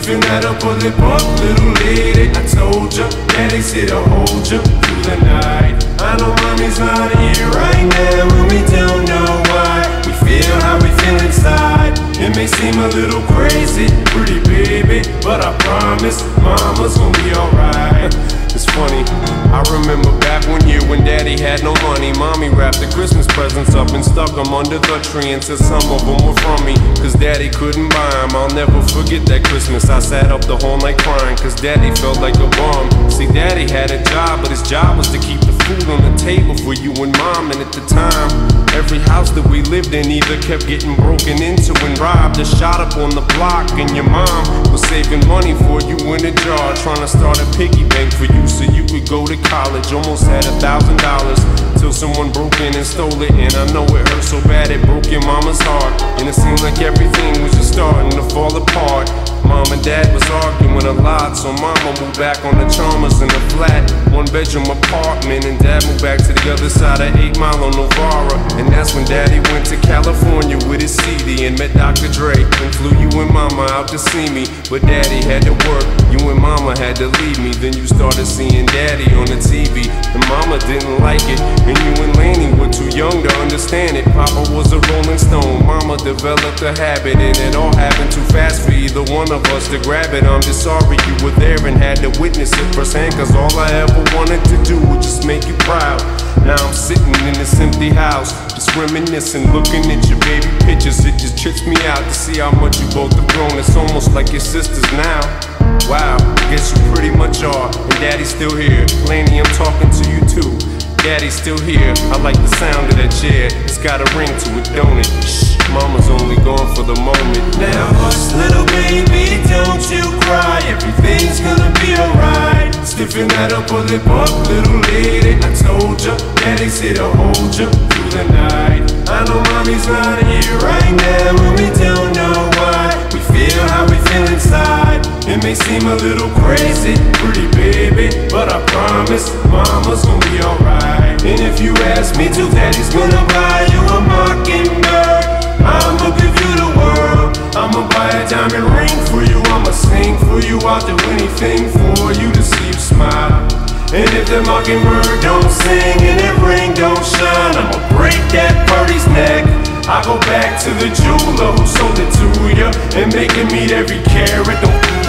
Sniffing at a bullet buck, little lady. I told ya, daddy's here to hold ya through the night. I know mommy's not here right now, and we don't know why. We feel how we feel inside. It may seem a little crazy, pretty baby, but I promise mama's gonna be alright. It's funny, I remember back one year when daddy had no money. Mommy wrapped the Christmas presents up and stuck them under the tree and said some of them were from me, cause daddy couldn't buy them. I'll never forget that Christmas. I sat up the whole night crying cause daddy felt like a bum. See, daddy had a job, but his job was to keep the food on the table for you and mom. And at the time, every house that we lived in either kept getting broken into and robbed or shot up on the block. And your mom was saving money for you in a jar, trying to start a piggy bank for you so you could go to college. Almost had $1,000 till someone broke in and stole it. And I know it hurt so bad it broke your mama's heart. And it seemed like everything was just starting to fall apart. Mom and dad was arguing a lot, so mama moved back on the Chalmers in a flat, one-bedroom apartment, and dad moved back to the other side of 8 Mile on Novara. And that's when daddy went to California with his CD and met Dr. Dre and flew you and mama out to see me. But daddy had to work, you and mama had to leave me. Then you started seeing daddy on the TV, and mama didn't like it, and you and Laney were too young to understand it. Papa was a Rolling Stone, mama developed a habit, and it all happened too fast for either one of us to grab it. I'm just sorry you were there and had to witness it firsthand, cause all I ever wanted to do was just make you proud. Now I'm sitting in this empty house, just reminiscing, looking at your baby pictures. It just trips me out to see how much you both have grown. It's almost like your sisters now. Wow, guess you pretty much are. And daddy's still here. Laney, I'm talking to you too. Daddy's still here. I like the sound of that chair. It's got a ring to it, don't it? Shh, mama's only gone for the moment. Now hush, little baby, don't you cry. Everything's gonna be alright. Sniffing at a bullet buck, little lady. I told ya, daddy's here to hold ya through the night. I know mommy's not here right now, and we don't know why. We feel how we feel inside. It may seem a little crazy, pretty baby, but I promise mama's gonna be alright. And if you ask me to, daddy's gonna buy you a mockingbird. I'ma give you the world. I'ma buy a diamond ring for you. I'ma sing for you. I'll do anything for you to see you smile. And if the mockingbird don't sing and that ring don't shine, I'ma break that birdie's neck. I go back to the jeweler who sold it to ya and make him eat every carat. Don't